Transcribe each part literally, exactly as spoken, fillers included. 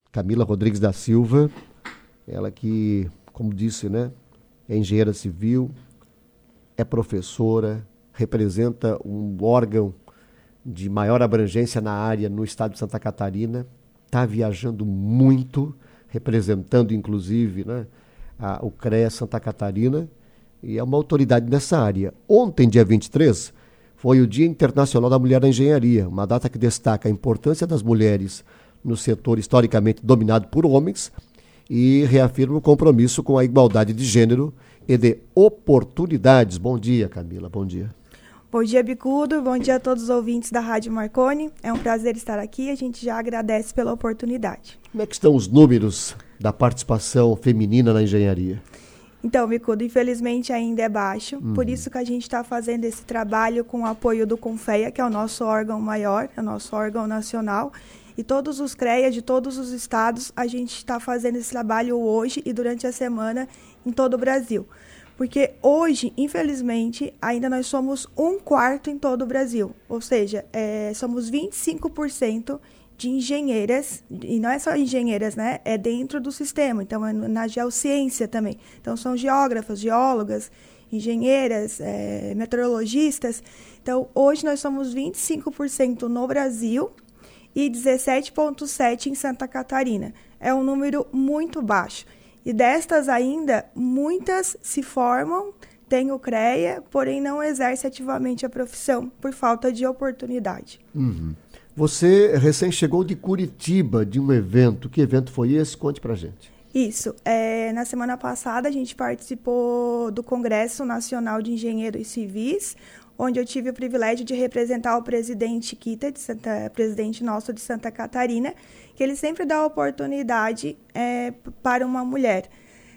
Camila Rodrigues da Silva, ela que, como disse, né, é engenheira civil, é professora, representa um órgão de maior abrangência na área no estado de Santa Catarina, está viajando muito, representando inclusive, né, a, o CREA Santa Catarina, e é uma autoridade nessa área. Ontem, dia vinte e três, foi o Dia Internacional da Mulher na Engenharia, uma data que destaca a importância das mulheres no setor historicamente dominado por homens e reafirma o compromisso com a igualdade de gênero e de oportunidades. Bom dia, Camila, bom dia. Bom dia, Bicudo, bom dia a todos os ouvintes da Rádio Marconi. É um prazer estar aqui, a gente já agradece pela oportunidade. Como é que estão os números da participação feminina na engenharia? Então, Bicudo, infelizmente ainda é baixo, uhum. Por isso que a gente está fazendo esse trabalho com o apoio do CONFEA, que é o nosso órgão maior, é o nosso órgão nacional, e todos os CREA de todos os estados, a gente está fazendo esse trabalho hoje e durante a semana em todo o Brasil. Porque hoje, infelizmente, ainda nós somos um quarto em todo o Brasil, ou seja, é, somos vinte e cinco por cento de engenheiras, e não é só engenheiras, né? É dentro do sistema, então é na geociência também. Então são geógrafas, geólogas, engenheiras, é, meteorologistas. Então hoje nós somos vinte e cinco por cento no Brasil e dezessete vírgula sete por cento em Santa Catarina. É um número muito baixo. E destas ainda, muitas se formam, têm o CREA, porém não exercem ativamente a profissão por falta de oportunidade. Uhum. Você recém chegou de Curitiba, de um evento. Que evento foi esse? Conte pra gente. Isso. É, na semana passada, a gente participou do Congresso Nacional de Engenheiros Civis, onde eu tive o privilégio de representar o presidente Kita, de Santa, presidente nosso de Santa Catarina, que ele sempre dá oportunidade é, para uma mulher.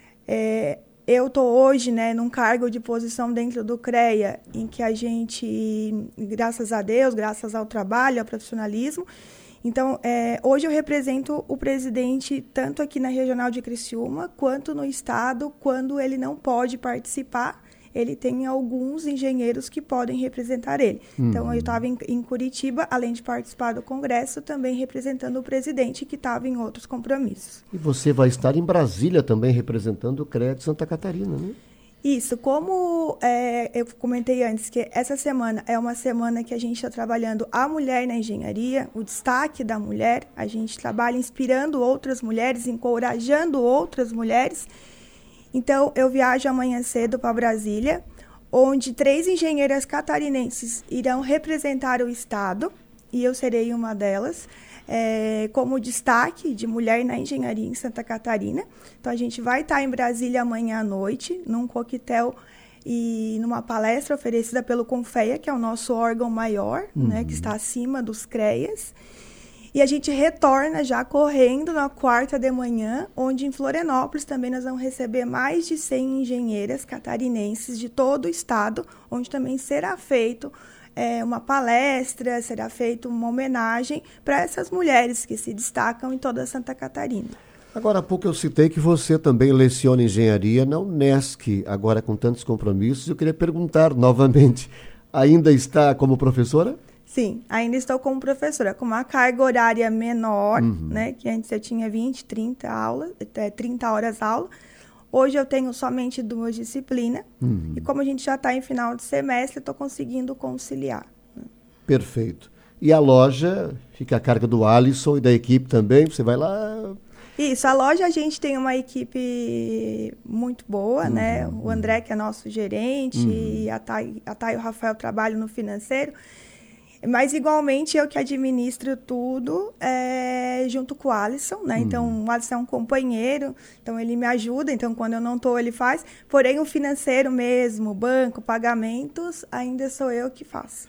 É, Eu estou hoje, né, num cargo de posição dentro do CREA, em que a gente, graças a Deus, graças ao trabalho, ao profissionalismo, então, é, hoje eu represento o presidente tanto aqui na Regional de Criciúma, quanto no estado, quando ele não pode participar, ele tem alguns engenheiros que podem representar ele. Uhum. Então, eu estava em, em Curitiba, além de participar do Congresso, também representando o presidente, que estava em outros compromissos. E você vai estar em Brasília também, representando o CREA de Santa Catarina, né? Isso, como é, eu comentei antes, que essa semana é uma semana que a gente está trabalhando a mulher na engenharia, o destaque da mulher, a gente trabalha inspirando outras mulheres, encorajando outras mulheres. Então, eu viajo amanhã cedo para Brasília, onde três engenheiras catarinenses irão representar o estado, e eu serei uma delas, é, como destaque de mulher na engenharia em Santa Catarina. Então, a gente vai estar em Brasília amanhã à noite, num coquetel e numa palestra oferecida pelo CONFEA, que é o nosso órgão maior, uhum. né, que está acima dos CREAs. E a gente retorna já correndo na quarta de manhã, onde em Florianópolis também nós vamos receber mais de cem engenheiras catarinenses de todo o estado, onde também será feito é, uma palestra, será feita uma homenagem para essas mulheres que se destacam em toda Santa Catarina. Agora há pouco eu citei que você também leciona engenharia na Unesc, agora com tantos compromissos. Eu queria perguntar novamente, ainda está como professora? Sim, ainda estou como professora, com uma carga horária menor, uhum. né, que antes eu tinha vinte, trinta aulas, trinta horas aula. Hoje eu tenho somente duas disciplinas, uhum. e como a gente já está em final de semestre, estou conseguindo conciliar. Né? Perfeito. E a loja fica a carga do Alisson e da equipe também, você vai lá... Isso, a loja a gente tem uma equipe muito boa, uhum. né, o André que é nosso gerente, uhum. e a Thay, a Thay e o Rafael trabalham no financeiro. Mas, igualmente, eu que administro tudo é, junto com o Alisson, né? Uhum. Então, o Alisson é um companheiro, então ele me ajuda. Então, quando eu não estou, ele faz. Porém, o financeiro mesmo, banco, pagamentos, ainda sou eu que faço.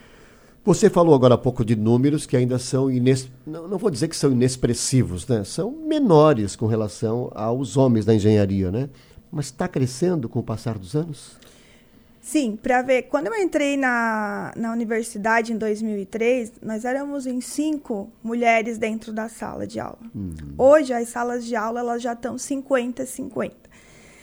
Você falou agora há pouco de números que ainda são, ines... não, não vou dizer que são inexpressivos, né? São menores com relação aos homens da engenharia, né? Mas está crescendo com o passar dos anos? Sim, para ver, quando eu entrei na, na universidade em dois mil e três, nós éramos em cinco mulheres dentro da sala de aula. Uhum. Hoje, as salas de aula elas já estão cinquenta a cinquenta.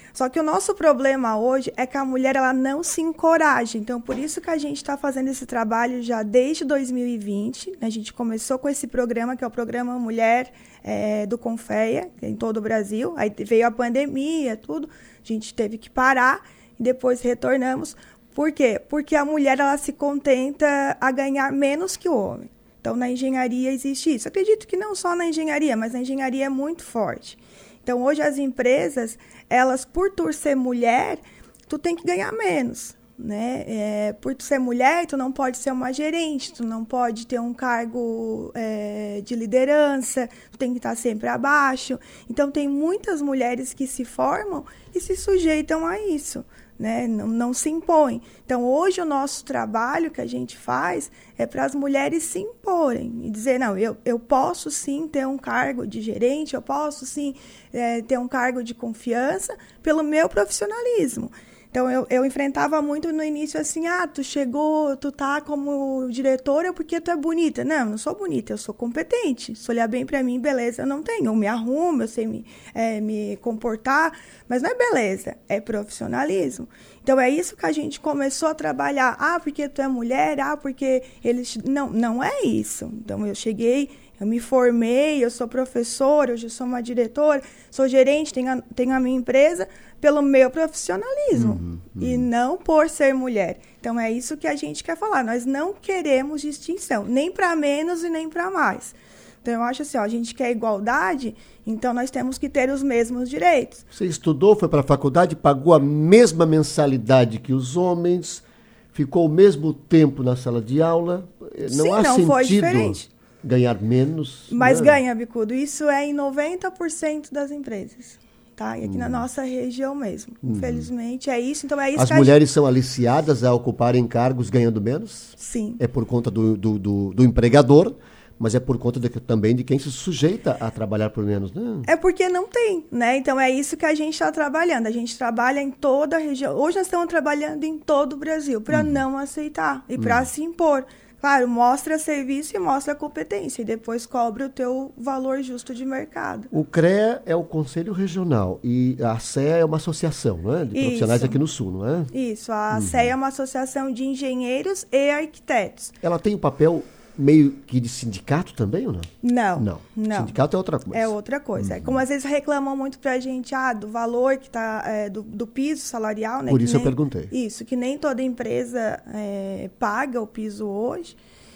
Só que o nosso problema hoje é que a mulher ela não se encoraja. Então, por isso que a gente está fazendo esse trabalho já desde dois mil e vinte. A gente começou com esse programa, que é o Programa Mulher é, do Confeia, em todo o Brasil. Aí veio a pandemia, tudo. A gente teve que parar e depois retornamos. Por quê? Porque a mulher ela se contenta a ganhar menos que o homem. Então, na engenharia existe isso. Acredito que não só na engenharia, mas na engenharia é muito forte. Então, hoje as empresas, elas, por tu ser mulher, tu tem que ganhar menos, né? É, por tu ser mulher, tu não pode ser uma gerente, tu não pode ter um cargo é, de liderança, tu tem que estar sempre abaixo. Então, tem muitas mulheres que se formam e se sujeitam a isso, né? Não, não se impõem. Então, hoje o nosso trabalho que a gente faz é para as mulheres se imporem e dizer, não, eu, eu posso sim ter um cargo de gerente, eu posso sim é, ter um cargo de confiança pelo meu profissionalismo. Então, eu, eu enfrentava muito no início assim, ah, tu chegou, tu tá como diretora porque tu é bonita. Não, eu não sou bonita, eu sou competente. Se olhar bem pra mim, beleza, eu não tenho. Eu me arrumo, eu sei me, é, me comportar, mas não é beleza, é profissionalismo. Então, é isso que a gente começou a trabalhar. Ah, porque tu é mulher, ah, porque eles... Não, não é isso. Então, eu cheguei... Eu me formei, eu sou professora, hoje eu sou uma diretora, sou gerente, tenho a, tenho a minha empresa pelo meu profissionalismo uhum, uhum. e não por ser mulher. Então, é isso que a gente quer falar. Nós não queremos distinção, nem para menos e nem para mais. Então, eu acho assim, ó, a gente quer igualdade, então nós temos que ter os mesmos direitos. Você estudou, foi para a faculdade, pagou a mesma mensalidade que os homens, ficou o mesmo tempo na sala de aula, não Sim, há não sentido... foi diferente. Ganhar menos. Mas né? ganha, Bicudo. Isso é em noventa por cento das empresas. Tá? E aqui hum. na nossa região mesmo. Hum. Infelizmente, é isso. Então, é isso As que mulheres gente... são aliciadas a ocuparem cargos ganhando menos? Sim. É por conta do, do, do, do empregador, mas é por conta de, também de quem se sujeita a trabalhar por menos. Né? É porque não tem, né? Então, é isso que a gente está trabalhando. A gente trabalha em toda a região. Hoje nós estamos trabalhando em todo o Brasil para hum. não aceitar e hum. para se impor. Claro, mostra serviço e mostra competência, e depois cobra o teu valor justo de mercado. O CREA é o Conselho Regional e a C E A é uma associação, não é? De Isso. profissionais aqui no Sul, não é? Isso, a uhum. C E A é uma associação de engenheiros e arquitetos. Ela tem o papel meio que de sindicato também ou não? Não, não. não. Sindicato é outra coisa. É outra coisa. Uhum. É como às vezes reclamam muito pra gente, ah, do valor que tá, é, do, do piso salarial, né? Por isso nem, eu perguntei. Isso, que nem toda empresa é, paga o piso hoje.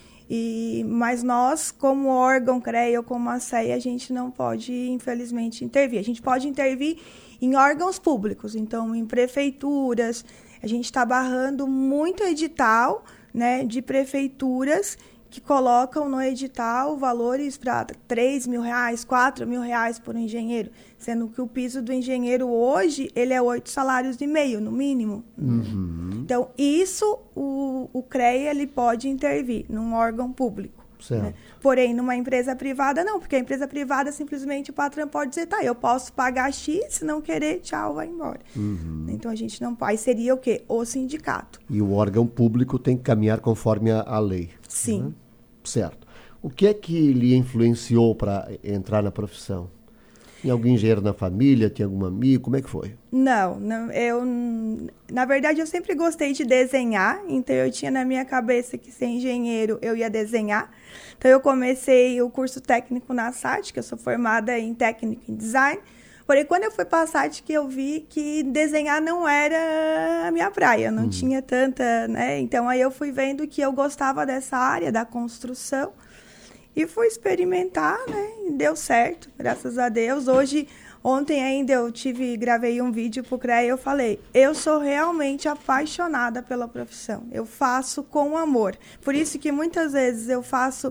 E, mas nós, como órgão CREA ou como a C E A, a gente não pode, infelizmente, intervir. A gente pode intervir em órgãos públicos, então em prefeituras. A gente está barrando muito edital, né, de prefeituras que colocam no edital valores para três mil reais, quatro mil reais por um engenheiro, sendo que o piso do engenheiro hoje ele é oito salários e meio, no mínimo. Uhum. Então, isso o, o CREA ele pode intervir num órgão público. Né? Porém, numa empresa privada, não, porque a empresa privada, simplesmente, o patrão pode dizer, tá, eu posso pagar X, se não querer, tchau, vai embora. Uhum. Então, a gente não pode. Aí seria o quê? O sindicato. E o órgão público tem que caminhar conforme a, a lei. Sim. Né? Certo. O que é que lhe influenciou para entrar na profissão? Tinha algum engenheiro na família? Tinha algum amigo? Como é que foi? Não, não, eu... Na verdade, eu sempre gostei de desenhar, então eu tinha na minha cabeça que ser engenheiro eu ia desenhar. Então, eu comecei o curso técnico na S A T, que eu sou formada em técnico em design. Porém, quando eu fui para a S A T, que eu vi que desenhar não era a minha praia, não hum. tinha tanta, né? Então, aí eu fui vendo que eu gostava dessa área, da construção, e fui experimentar, né? E deu certo, graças a Deus. Hoje, ontem ainda eu tive, gravei um vídeo pro CREA e eu falei, eu sou realmente apaixonada pela profissão, eu faço com amor. Por isso que muitas vezes eu faço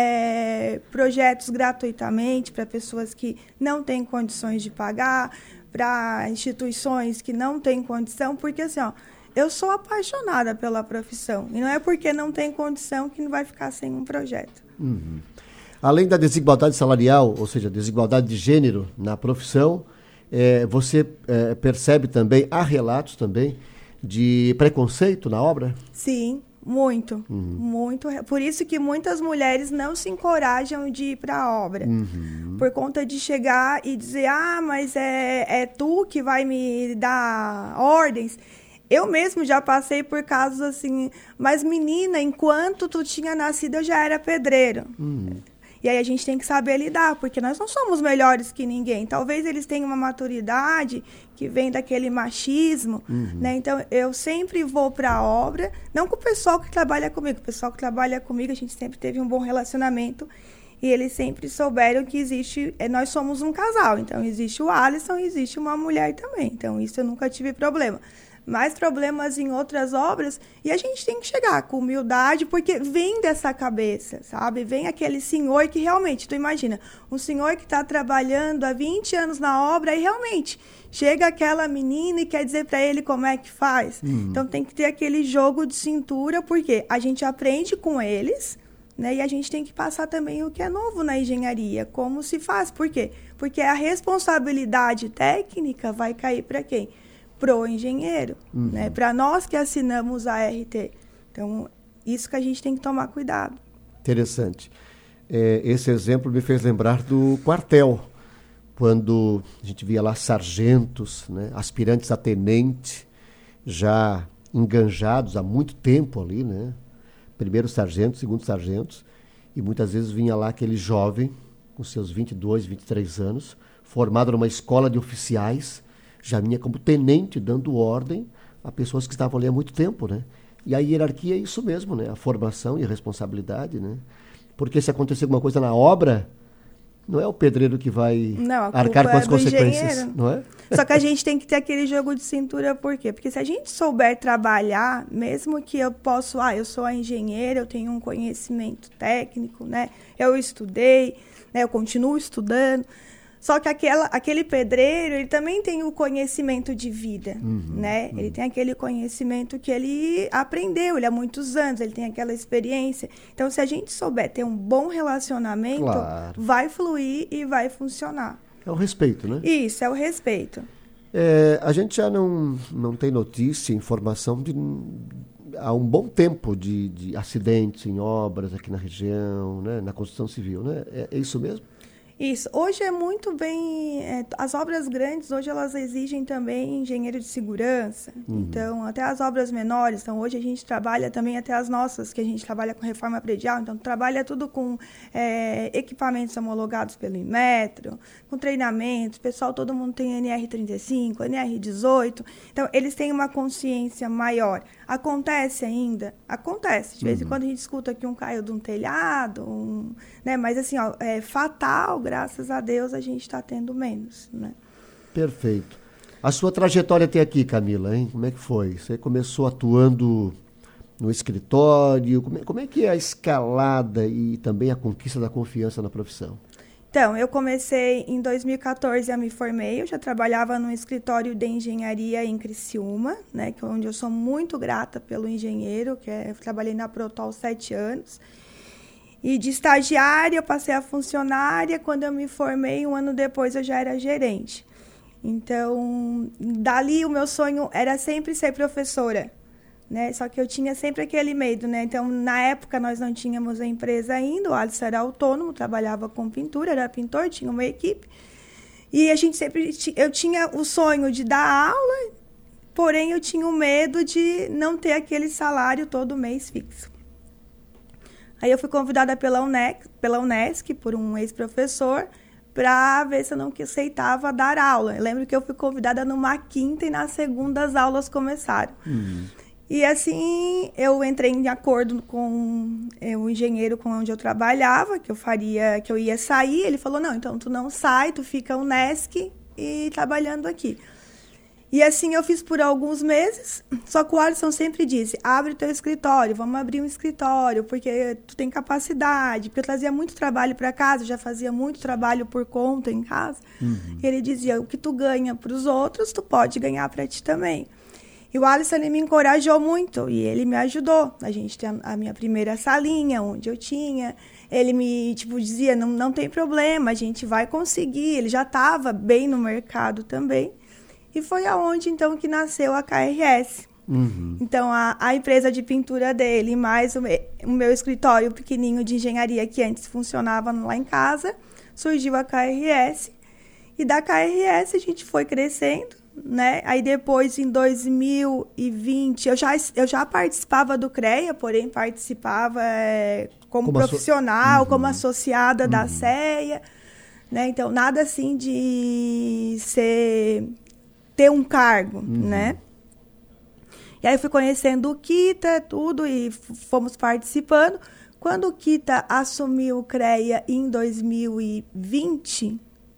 é, projetos gratuitamente para pessoas que não têm condições de pagar, para instituições que não têm condição, porque assim, ó, eu sou apaixonada pela profissão. E não é porque não tem condição que não vai ficar sem um projeto. Uhum. Além da desigualdade salarial, ou seja, desigualdade de gênero na profissão, é, você é, percebe também, há relatos também de preconceito na obra? Sim, Muito, uhum. muito. Por isso que muitas mulheres não se encorajam de ir para a obra. Uhum. Por conta de chegar e dizer, ah, mas é, é tu que vai me dar ordens. Eu mesmo já passei por casos assim, mas menina, enquanto tu tinha nascido, eu já era pedreiro. Uhum. E aí a gente tem que saber lidar, porque nós não somos melhores que ninguém. Talvez eles tenham uma maturidade que vem daquele machismo, uhum. né? Então, eu sempre vou para a obra, não com o pessoal que trabalha comigo. O pessoal que trabalha comigo, a gente sempre teve um bom relacionamento. E eles sempre souberam que existe... Nós somos um casal, então existe o Alisson e existe uma mulher também. Então, isso eu nunca tive problema. Mais problemas em outras obras, e a gente tem que chegar com humildade, porque vem dessa cabeça, sabe? Vem aquele senhor que realmente, tu imagina, um senhor que está trabalhando há vinte anos na obra e realmente chega aquela menina e quer dizer para ele como é que faz. Uhum. Então tem que ter aquele jogo de cintura, porque a gente aprende com eles, né? E a gente tem que passar também o que é novo na engenharia, como se faz. Por quê? Porque a responsabilidade técnica vai cair para quem? Pro engenheiro, uhum. né? Para nós que assinamos a R T. Então, isso que a gente tem que tomar cuidado. Interessante. É, esse exemplo me fez lembrar do quartel, quando a gente via lá sargentos, né? Aspirantes a tenente, já enganjados há muito tempo ali, né? Primeiro sargento, segundo sargentos, e muitas vezes vinha lá aquele jovem, com seus vinte e dois, vinte e três anos, formado numa escola de oficiais, já vinha como tenente, dando ordem a pessoas que estavam ali há muito tempo, né? E a hierarquia é isso mesmo, né? A formação e a responsabilidade, né? Porque se acontecer alguma coisa na obra, não é o pedreiro que vai não, arcar com as é consequências, engenheiro. Não é? Só que a gente tem que ter aquele jogo de cintura, por quê? Porque se a gente souber trabalhar, mesmo que eu possa, ah, eu sou a engenheira, eu tenho um conhecimento técnico, né? Eu estudei, né? Eu continuo estudando. Só que aquela, aquele pedreiro, ele também tem o conhecimento de vida, uhum, né? Uhum. Ele tem aquele conhecimento que ele aprendeu, ele há muitos anos, ele tem aquela experiência. Então, se a gente souber ter um bom relacionamento, claro, vai fluir e vai funcionar. É o respeito, né? Isso, é o respeito. É, a gente já não, não tem notícia, informação de há um bom tempo de, de acidentes em obras aqui na região, né? Na construção civil, né? É, é isso mesmo? Isso. Hoje é muito bem... É, as obras grandes, hoje elas exigem também engenheiro de segurança. Uhum. Então, até as obras menores. Então, hoje a gente trabalha também até as nossas, que a gente trabalha com reforma predial. Então, trabalha tudo com é, equipamentos homologados pelo Inmetro, com treinamentos. O pessoal, todo mundo tem N R trinta e cinco, N R dezoito. Então, eles têm uma consciência maior. Acontece ainda? Acontece. De vez em uhum. quando a gente escuta que um caiu de um telhado, um, né? Mas assim, ó, é fatal, graças a Deus, a gente está tendo menos, né? Perfeito. A sua trajetória até aqui, Camila, hein? Como é que foi? Você começou atuando no escritório, como é, como é que é a escalada e também a conquista da confiança na profissão? Então, eu comecei em dois mil e quatorze, eu me formei, eu já trabalhava no escritório de engenharia em Criciúma, né, que é onde eu sou muito grata pelo engenheiro, que é, eu trabalhei na Protol sete anos. E de estagiária eu passei a funcionária, quando eu me formei, um ano depois eu já era gerente. Então, dali o meu sonho era sempre ser professora. Né? Só que eu tinha sempre aquele medo, né? Então, na época, nós não tínhamos a empresa ainda, o Alisson era autônomo, trabalhava com pintura, era pintor, tinha uma equipe. E a gente sempre... Eu tinha o sonho de dar aula, porém, eu tinha o medo de não ter aquele salário todo mês fixo. Aí, eu fui convidada pela Unesc, pela Unesc por um ex-professor, para ver se eu não aceitava dar aula. Eu lembro que eu fui convidada numa quinta e na segunda as aulas começaram. Uhum. E assim, eu entrei em acordo com é, o engenheiro com onde eu trabalhava, que eu faria, que eu ia sair. Ele falou, não, então tu não sai, tu fica Unesc e trabalhando aqui. E assim eu fiz por alguns meses, só que o Alisson sempre disse, abre teu escritório, vamos abrir um escritório, porque tu tem capacidade, porque eu trazia muito trabalho para casa, eu já fazia muito trabalho por conta em casa. Uhum. E ele dizia, o que tu ganha para os outros, tu pode ganhar para ti também. E o Alisson, ele me encorajou muito e ele me ajudou. A gente tem a minha primeira salinha, onde eu tinha. Ele me, tipo, dizia, não, não tem problema, a gente vai conseguir. Ele já estava bem no mercado também. E foi aonde, então, que nasceu a K R S. Uhum. Então, a, a empresa de pintura dele, mais o, me, o meu escritório pequenininho de engenharia, que antes funcionava lá em casa, surgiu a K R S. E da K R S a gente foi crescendo, né? Aí depois, em dois mil e vinte, eu já, eu já participava do CREA, porém participava é, como, como profissional, asso... uhum. como associada uhum. da CEA, né? Então, nada assim de ser, ter um cargo, uhum. né? E aí fui conhecendo o Kita, tudo, e fomos participando. Quando o Kita assumiu o CREA em dois mil e vinte...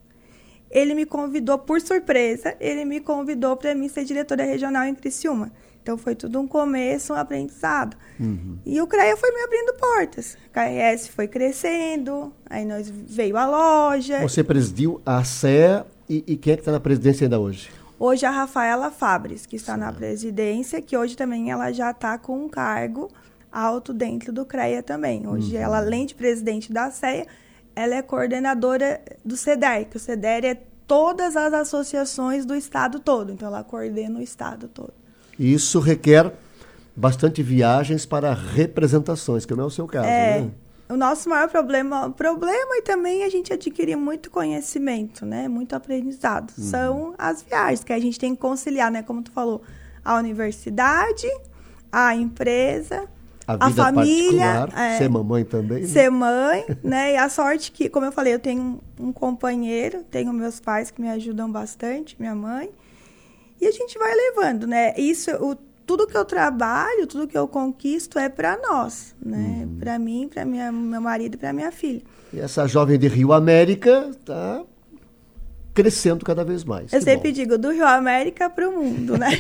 ele me convidou, por surpresa, ele me convidou para mim ser diretora regional em Criciúma. Então, foi tudo um começo, um aprendizado. Uhum. E o CREA foi me abrindo portas. A K R S foi crescendo, aí nós veio a loja. Você presidiu a CEA e, e quem é que está na presidência ainda hoje? Hoje a Rafaela Fabres, que está Sim. na presidência, que hoje também ela já está com um cargo alto dentro do CREA também. Hoje, uhum. ela, além de presidente da CEA, ela é coordenadora do CEDER, que o CEDER é todas as associações do estado todo. Então, ela coordena o estado todo. Isso requer bastante viagens para representações, que não é o seu caso, é, né? O nosso maior problema, problema e também a gente adquirir muito conhecimento, né? Muito aprendizado. Uhum. São as viagens que a gente tem que conciliar, né? Como tu falou, a universidade, a empresa... A vida a família, é, ser mamãe também. Né? Ser mãe, né? E a sorte que, como eu falei, eu tenho um companheiro, tenho meus pais que me ajudam bastante, minha mãe. E a gente vai levando, né? Isso, o, tudo que eu trabalho, tudo que eu conquisto é para nós, né? Uhum. Para mim, para meu marido e para minha filha. E essa jovem de Rio América está crescendo cada vez mais. Eu que sempre bom. digo, do Rio América para o mundo, né?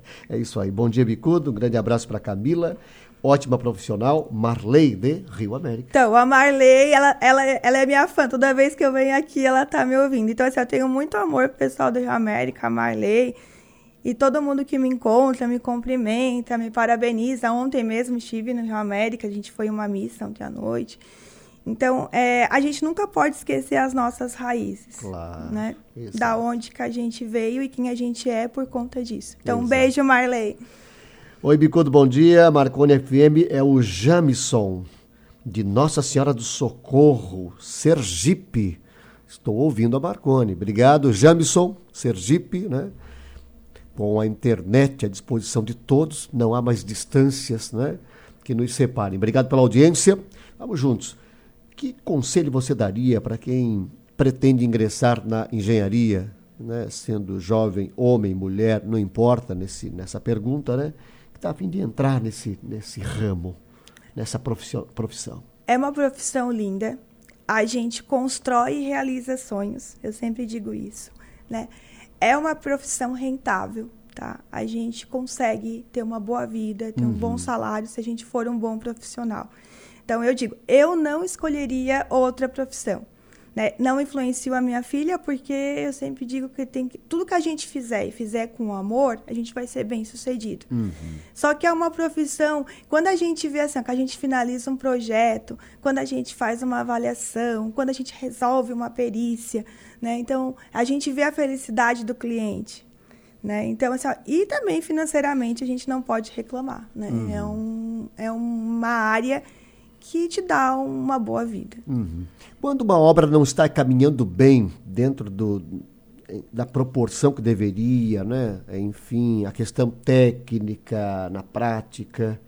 É isso aí. Bom dia, Bicudo. Um grande abraço para Camila. Ótima profissional, Marley de Rio América. Então, a Marley, ela, ela, ela é minha fã. Toda vez que eu venho aqui, ela tá me ouvindo. Então, assim, eu tenho muito amor pro pessoal do Rio América, a Marley. E todo mundo que me encontra, me cumprimenta, me parabeniza. Ontem mesmo estive no Rio América, a gente foi em uma missa ontem à noite. Então, é, a gente nunca pode esquecer as nossas raízes. Claro. Né? Isso. Da onde que a gente veio e quem a gente é por conta disso. Então, Exato. Um beijo, Marley. Oi, Bicudo, bom dia. Marconi F M é o Jamison, de Nossa Senhora do Socorro, Sergipe. Estou ouvindo a Marconi. Obrigado, Jamison, Sergipe, né? Com a internet à disposição de todos, não há mais distâncias, né, que nos separem. Obrigado pela audiência. Vamos juntos. Que conselho você daria para quem pretende ingressar na engenharia, né, sendo jovem, homem, mulher, não importa nesse, nessa pergunta, né? Está a fim de entrar nesse, nesse ramo, nessa profissão. É uma profissão linda. A gente constrói e realiza sonhos. Eu sempre digo isso, né? É uma profissão rentável, tá? A gente consegue ter uma boa vida, ter uhum. um bom salário se a gente for um bom profissional. Então, eu digo, eu não escolheria outra profissão. Né? Não influencio a minha filha, porque eu sempre digo que, tem que tudo que a gente fizer e fizer com amor, a gente vai ser bem sucedido. Uhum. Só que é uma profissão, quando a gente vê assim, que a gente finaliza um projeto, quando a gente faz uma avaliação, quando a gente resolve uma perícia, né? Então, a gente vê a felicidade do cliente. Né? Então, assim, ó, e também financeiramente a gente não pode reclamar. Né? Uhum. É, um, é uma área que te dá uma boa vida. Uhum. Quando uma obra não está caminhando bem dentro do, da proporção que deveria, né? Enfim, a questão técnica, na prática,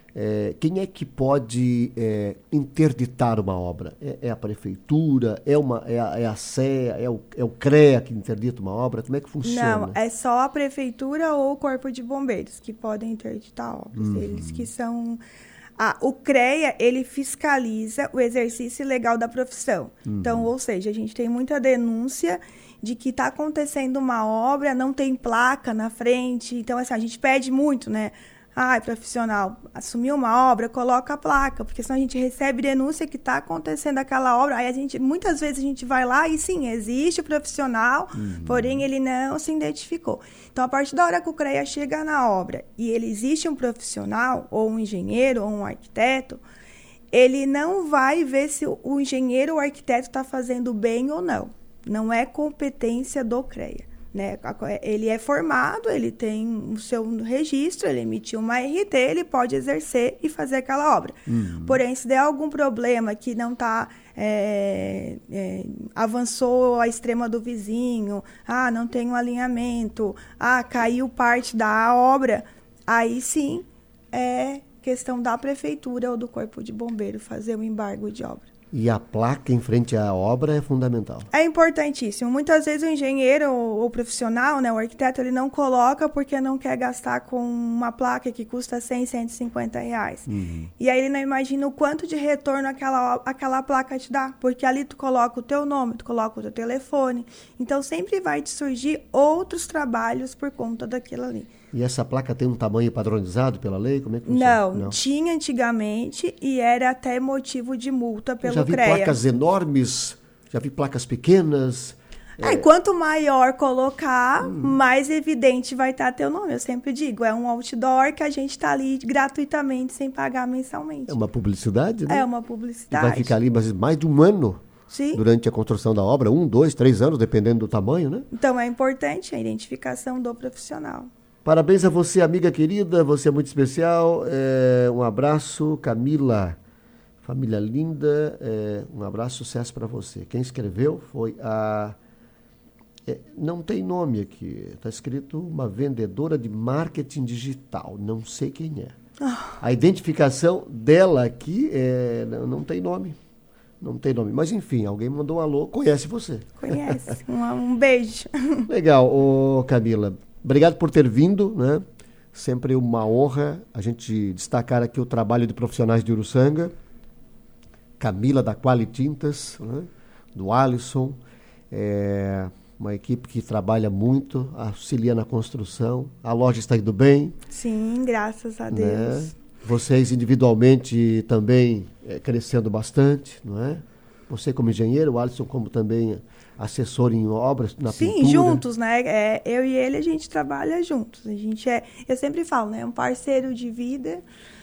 é, quem é que pode é, interditar uma obra? É, é a prefeitura? É, uma, é, a, é a CEA? É o, é o CREA que interdita uma obra? Como é que funciona? Não, é só a prefeitura ou o Corpo de Bombeiros que podem interditar obras. Uhum. Eles que são... Ah, o CREA, ele fiscaliza o exercício legal da profissão. Uhum. Então, ou seja, a gente tem muita denúncia de que está acontecendo uma obra, não tem placa na frente. Então, assim, a gente pede muito, né? Ah, profissional, assumiu uma obra, coloca a placa, porque senão a gente recebe denúncia que está acontecendo aquela obra. Aí, a gente, muitas vezes, a gente vai lá e, sim, existe o profissional, uhum. porém, ele não se identificou. Então, a partir da hora que o CREA chega na obra e ele existe um profissional, ou um engenheiro, ou um arquiteto, ele não vai ver se o engenheiro ou o arquiteto está fazendo bem ou não. Não é competência do CREA. né? Ele é formado, ele tem o seu registro, ele emitiu uma R T, ele pode exercer e fazer aquela obra. Uhum. Porém, se der algum problema que não está... É, é, avançou a extrema do vizinho, ah, não tem um alinhamento, ah, caiu parte da obra, aí sim é questão da prefeitura ou do corpo de bombeiro fazer o embargo de obra. E a placa em frente à obra é fundamental. É importantíssimo. Muitas vezes o engenheiro ou o profissional, né, o arquiteto, ele não coloca porque não quer gastar com uma placa que custa cem, cento e cinquenta reais. Uhum. E aí ele não imagina o quanto de retorno aquela, aquela placa te dá. Porque ali tu coloca o teu nome, tu coloca o teu telefone. Então sempre vai te surgir outros trabalhos por conta daquilo ali. E essa placa tem um tamanho padronizado pela lei? Como é que funciona? Não, não, tinha antigamente e era até motivo de multa pelo CREA. Já vi CREA. placas enormes, já vi placas pequenas. É, é... Quanto maior colocar, hum. mais evidente vai estar teu nome. Eu sempre digo, é um outdoor que a gente está ali gratuitamente, sem pagar mensalmente. É uma publicidade, né? É uma publicidade. E vai ficar ali mais, mais de um ano. Sim. Durante a construção da obra, um, dois, três anos, dependendo do tamanho, né? Então é importante a identificação do profissional. Parabéns a você, amiga querida, você é muito especial. É, um abraço, Camila, família linda, é, um abraço, sucesso para você. Quem escreveu foi a... É, não tem nome aqui, está escrito uma vendedora de marketing digital, não sei quem é. Oh. A identificação dela aqui é, não, não tem nome, não tem nome. Mas enfim, alguém mandou um alô, conhece você. Conhece, um, um beijo. Legal, ô Camila. Obrigado por ter vindo, né? Sempre uma honra a gente destacar aqui o trabalho de profissionais de Uruçanga. Camila da Quali Tintas, né? Do Alisson, é uma equipe que trabalha muito, auxilia na construção. A loja está indo bem. Sim, graças a Deus. Né? Vocês individualmente também é, crescendo bastante, não é? Você como engenheiro, o Alisson como também assessor em obras, na Sim, pintura. Sim, juntos, né? É, eu e ele, a gente trabalha juntos. A gente é, eu sempre falo, né? É um parceiro de vida,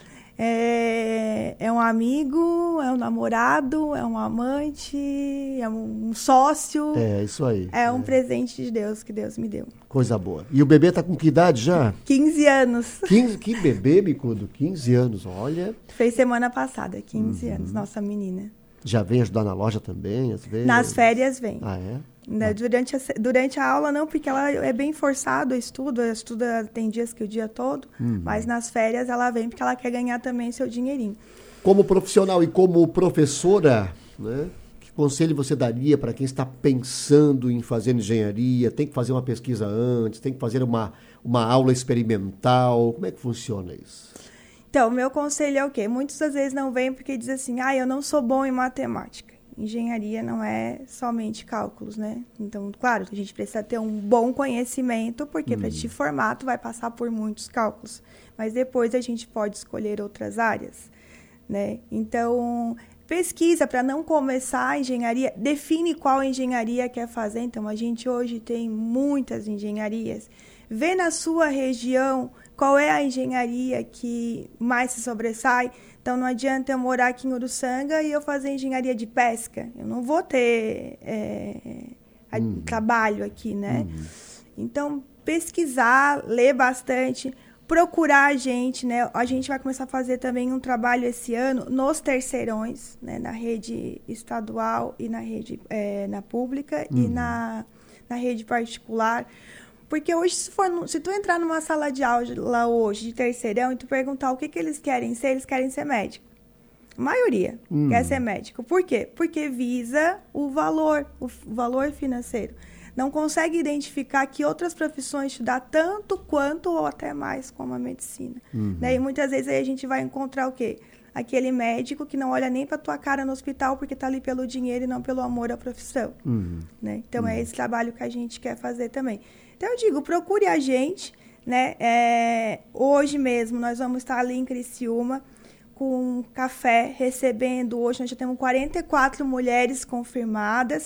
é, é um amigo, é um namorado, é um amante, é um, um sócio. É, isso aí. É um é. presente de Deus que Deus me deu. Coisa boa. E o bebê tá com que idade já? quinze anos. quinze, que bebê, Micudo? quinze anos, olha. Fez semana passada, quinze uhum. anos, nossa menina. Já vem ajudar na loja também, às vezes? Nas férias vem. Ah, é? Né? Ah. Durante, a, durante a aula não, porque ela é bem forçada, estudo, estuda, tem dias que o dia todo, uhum. mas nas férias ela vem porque ela quer ganhar também seu dinheirinho. Como profissional e como professora, né? Que conselho você daria para quem está pensando em fazer engenharia, tem que fazer uma pesquisa antes, tem que fazer uma, uma aula experimental, como é que funciona isso? Então, o meu conselho é o quê? Muitas das vezes não vem porque diz assim, ah, eu não sou bom em matemática. Engenharia não é somente cálculos, né? Então, claro, a gente precisa ter um bom conhecimento, porque hum. para te formar, tu vai passar por muitos cálculos. Mas depois a gente pode escolher outras áreas, né? Então, pesquisa para não começar a engenharia, define qual engenharia quer fazer. Então, a gente hoje tem muitas engenharias. Vê na sua região qual é a engenharia que mais se sobressai. Então, não adianta eu morar aqui em Uruçanga e eu fazer engenharia de pesca. Eu não vou ter é, uhum. trabalho aqui, né? Uhum. Então, pesquisar, ler bastante, procurar a gente, né? A gente vai começar a fazer também um trabalho esse ano nos terceirões, né? Na rede estadual e na rede é, na pública uhum. e na, na rede particular. Porque hoje, se, for, se tu entrar numa sala de aula hoje, de terceirão, e tu perguntar o que, que eles querem ser, eles querem ser médico. A maioria hum. quer ser médico. Por quê? Porque visa o valor, o valor financeiro. Não consegue identificar que outras profissões te dão tanto quanto ou até mais como a medicina. Uhum. Né? E muitas vezes aí a gente vai encontrar o quê? Aquele médico que não olha nem para tua cara no hospital porque está ali pelo dinheiro e não pelo amor à profissão. Uhum. Né? Então, uhum. é esse trabalho que a gente quer fazer também. Então, eu digo, procure a gente, né? É, hoje mesmo nós vamos estar ali em Criciúma com um café recebendo, hoje nós já temos quarenta e quatro mulheres confirmadas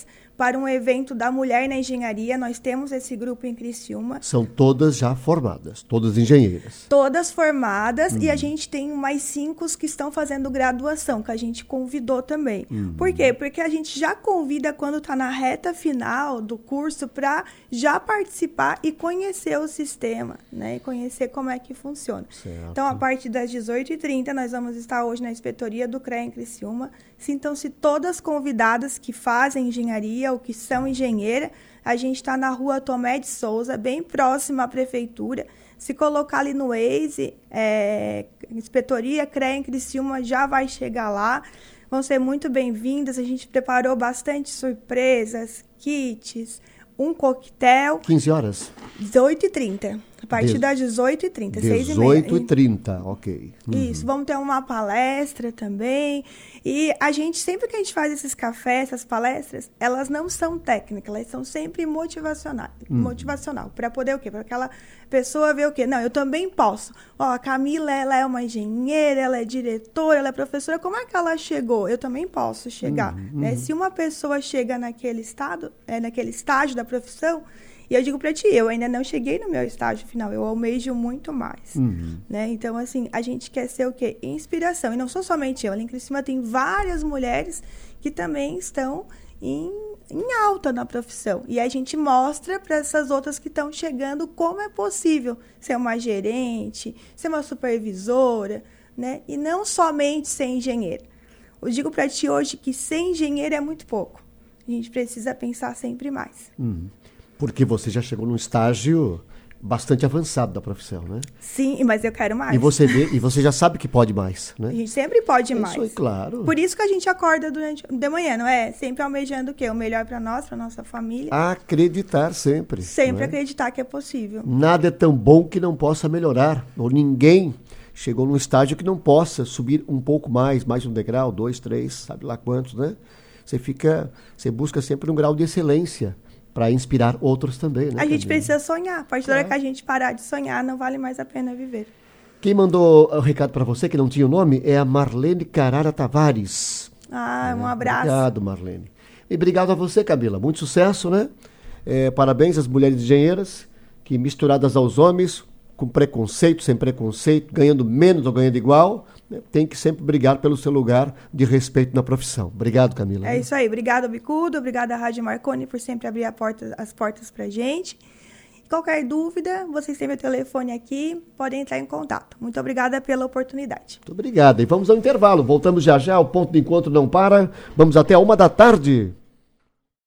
para um evento da mulher na engenharia. Nós temos esse grupo em Criciúma. São todas já formadas, todas engenheiras. Todas formadas, Uhum. e a gente tem mais cinco que estão fazendo graduação, que a gente convidou também. Uhum. Por quê? Porque a gente já convida quando está na reta final do curso para já participar e conhecer o sistema, né? E conhecer como é que funciona. Certo. Então, a partir das dezoito e trinta, nós vamos estar hoje na inspetoria do CREA em Criciúma. Sintam-se todas convidadas que fazem engenharia ou que são engenheira. A gente está na rua Tomé de Souza, bem próximo à prefeitura. Se colocar ali no Waze, é, inspetoria CREA em Criciúma, já vai chegar lá. Vão ser muito bem-vindas. A gente preparou bastante surpresas, kits, um coquetel. quinze horas? dezoito e trinta. A partir Dez- das dezoito e trinta, seis e meia. dezoito e trinta, ok. Uhum. Isso, vamos ter uma palestra também. E a gente, sempre que a gente faz esses cafés, essas palestras, elas não são técnicas, elas são sempre motivacionais. Uhum. Motivacional. Para poder o quê? Para aquela pessoa ver o quê? Não, eu também posso. Ó, a Camila, ela é uma engenheira, ela é diretora, ela é professora. Como é que ela chegou? Eu também posso chegar. Uhum, Né? uhum. Se uma pessoa chega naquele estado, é, naquele estágio da profissão, e eu digo para ti, eu ainda não cheguei no meu estágio final, eu almejo muito mais. Uhum. Né? Então, assim, a gente quer ser o quê? Inspiração. E não sou somente eu. Ali em Criciúma tem várias mulheres que também estão em, em alta na profissão. E a gente mostra para essas outras que estão chegando como é possível ser uma gerente, ser uma supervisora, né? E não somente ser engenheira. Eu digo para ti hoje que ser engenheiro é muito pouco. A gente precisa pensar sempre mais. Uhum. Porque você já chegou num estágio bastante avançado da profissão, né? Sim, mas eu quero mais. E você vê, e você já sabe que pode mais, A né? gente sempre pode Isso mais. aí, claro. Por isso que a gente acorda durante de manhã, não é? Sempre almejando o quê? O melhor para nós, para nossa família. Acreditar sempre. Sempre não é? acreditar que é possível. Nada é tão bom que não possa melhorar. Ou ninguém chegou num estágio que não possa subir um pouco mais, mais um degrau, dois, três, sabe lá quantos, né? Você fica, você busca sempre um grau de excelência para inspirar outros também, né? A gente Camila? precisa sonhar. A partir da hora Claro. que a gente parar de sonhar, não vale mais a pena viver. Quem mandou o recado para você, que não tinha o nome, é a Marlene Carara Tavares. Ah, um abraço. Obrigado, Marlene. E obrigado a você, Camila. Muito sucesso, né? É, parabéns às mulheres engenheiras que, misturadas aos homens, com preconceito, sem preconceito, ganhando menos ou ganhando igual, né, tem que sempre brigar pelo seu lugar de respeito na profissão. Obrigado, Camila. É isso aí. Obrigada, Bicudo. Obrigada, Rádio Marconi, por sempre abrir a porta, as portas pra gente. Qualquer dúvida, vocês têm meu telefone aqui, podem entrar em contato. Muito obrigada pela oportunidade. Muito obrigado. E vamos ao intervalo. Voltamos já já. O ponto de encontro não para. Vamos até a uma da tarde.